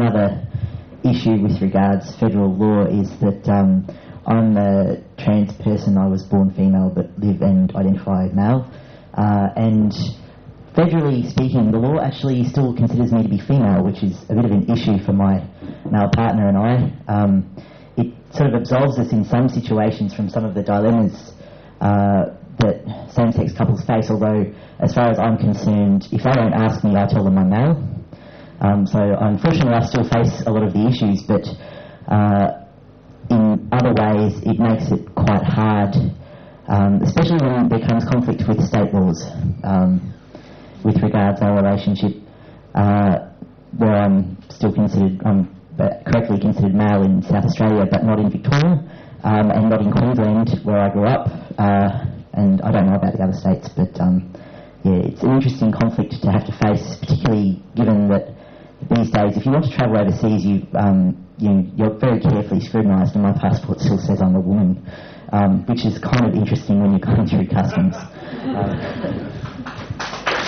another issue with regards federal law is that I'm a trans person. I was born female but live and identify male. And federally speaking, the law actually still considers me to be female, which is a bit of an issue for my male partner and I. It sort of absolves us in some situations from some of the dilemmas that same-sex couples face, although as far as I'm concerned, if they don't ask me, I tell them I'm male. So unfortunately I still face a lot of the issues, but in other ways it makes it quite hard, especially when there comes conflict with state laws with regards to our relationship, where I'm still considered, correctly considered male in South Australia but not in Victoria, and not in Queensland where I grew up, and I don't know about the other states, but yeah, it's an interesting conflict to have to face, particularly given that these days if you want to travel overseas you're very carefully scrutinised, and my passport still says I'm a woman, which is kind of interesting when you're going through customs.